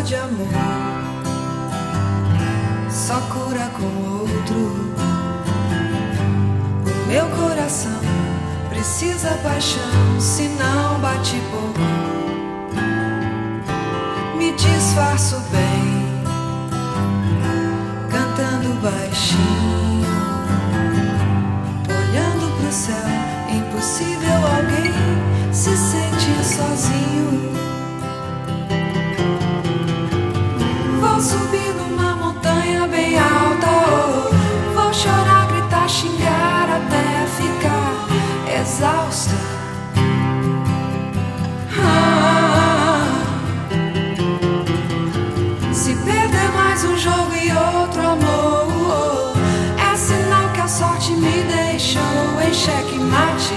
de amor só cura com outro. O meu coração precisa paixão, senão bate pouco. Me disfarço bem, cantando baixinho, olhando pro céu. É impossível alguém se sentir sozinho. Vou subir numa montanha bem alta, oh. Vou chorar, gritar, xingar até ficar exausta. Se perder mais um jogo e outro amor, é sinal que a sorte me deixou em xeque-mate.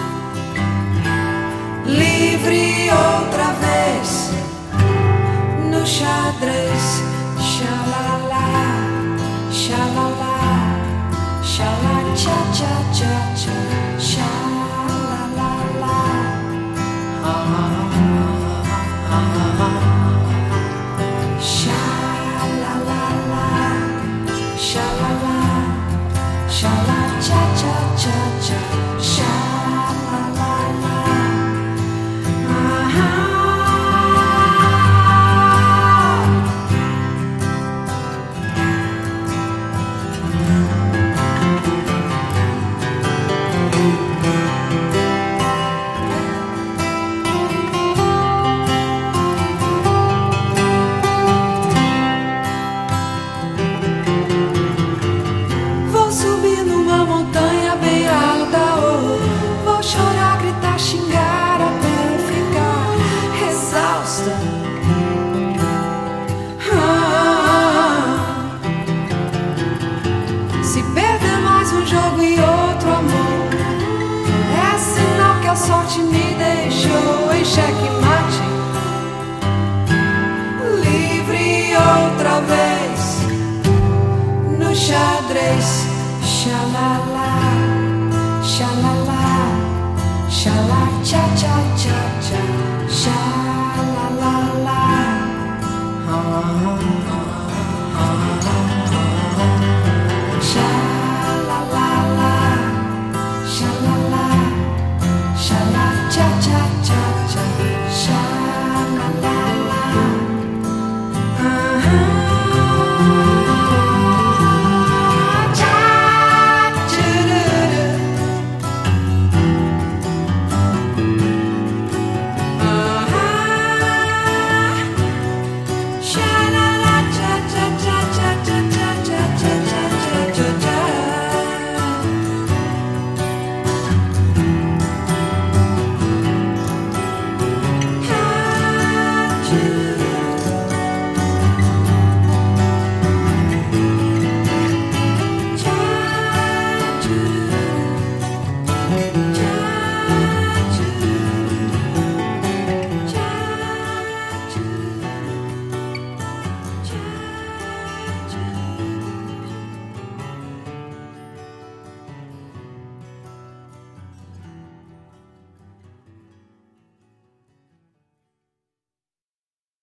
Livre outra vez no xadrez. Xalala, xalala, xalala, tcha tcha tcha tcha, xalala, xalala, xalala, xalala, tcha tcha tcha tcha, xalala. Se perder mais um jogo e outro amor, é sinal que a sorte me deixou em xeque-mate. Livre outra vez no xadrez. Xalala, xalala, xalala, tcha tcha tcha tcha, xalala. Shine.